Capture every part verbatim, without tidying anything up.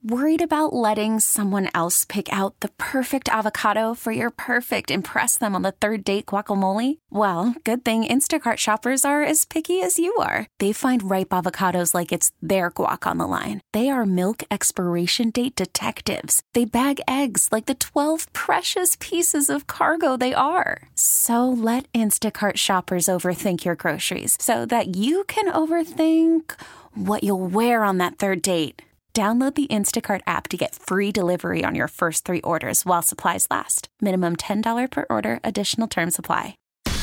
Worried about letting someone else pick out the perfect avocado for your perfect impress them on the third date guacamole? Well, good thing Instacart shoppers are as picky as you are. They find ripe avocados like it's their guac on the line. They are milk expiration date detectives. They bag eggs like the twelve precious pieces of cargo they are. So let Instacart shoppers overthink your groceries so that you can overthink what you'll wear on that third date. Download the Instacart app to get free delivery on your first three orders while supplies last. Minimum ten dollars per order. Additional terms apply.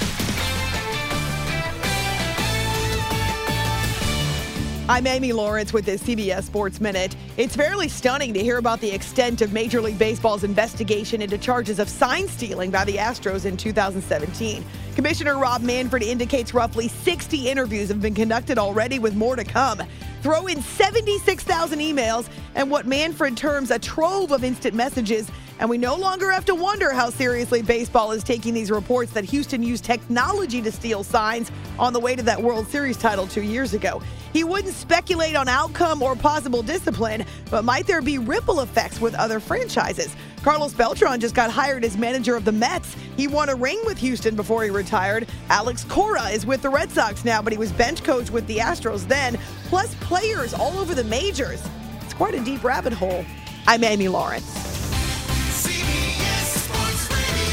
I'm Amy Lawrence with the C B S Sports Minute. It's fairly stunning to hear about the extent of Major League Baseball's investigation into charges of sign stealing by the Astros in two thousand seventeen. Commissioner Rob Manfred indicates roughly sixty interviews have been conducted already, with more to come. Throw in seventy-six thousand emails and what Manfred terms a trove of instant messages, and we no longer have to wonder how seriously baseball is taking these reports that Houston used technology to steal signs on the way to that World Series title two years ago. He wouldn't speculate on outcome or possible discipline, but might there be ripple effects with other franchises? Carlos Beltran just got hired as manager of the Mets. He won a ring with Houston before he retired. Alex Cora is with the Red Sox now, but he was bench coach with the Astros then. Plus players all over the majors. It's quite a deep rabbit hole. I'm Amy Lawrence. C B S Sports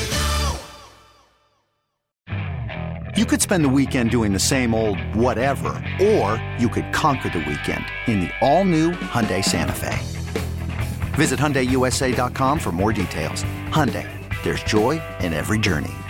Radio. You could spend the weekend doing the same old whatever, or you could conquer the weekend in the all-new Hyundai Santa Fe. Visit Hyundai U S A dot com for more details. Hyundai, there's joy in every journey.